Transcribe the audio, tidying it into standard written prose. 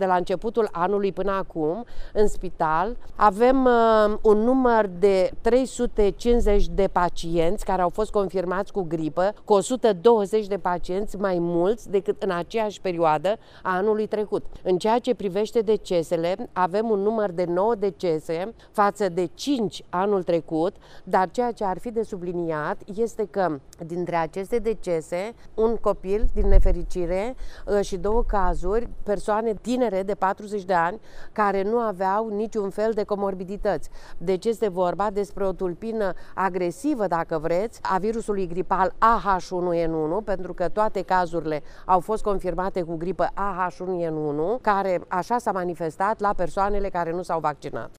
de la începutul anului până acum, în spital, avem un număr de 350 de pacienți care au fost confirmați cu gripă, cu 120 de pacienți mai mulți decât în aceeași perioadă a anului trecut. În ceea ce privește decesele, avem un număr de 9 decese față de 5 anul trecut, dar ceea ce ar fi de subliniat este că dintre aceste decese, un copil din nefericire și 2 cazuri, persoane tinere de 40 de ani care nu aveau niciun fel de comorbidități. Deci este vorba despre o tulpină agresivă, dacă vreți, a virusului gripal AH1N1, pentru că toate cazurile au fost confirmate cu gripă AH1N1, care așa s-a manifestat la persoanele care nu s-au vaccinat.